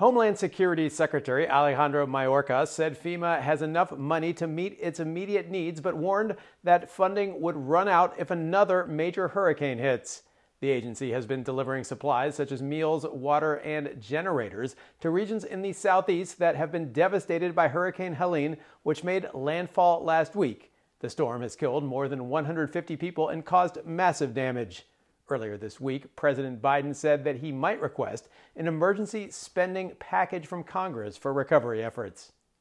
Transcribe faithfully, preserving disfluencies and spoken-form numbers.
Homeland Security Secretary Alejandro Mayorkas said FEMA has enough money to meet its immediate needs, but warned that funding would run out if another major hurricane hits. The agency has been delivering supplies such as meals, water, and generators to regions in the southeast that have been devastated by Hurricane Helene, which made landfall last week. The storm has killed more than one hundred fifty people and caused massive damage. Earlier this week, President Biden said that he might request an emergency spending package from Congress for recovery efforts.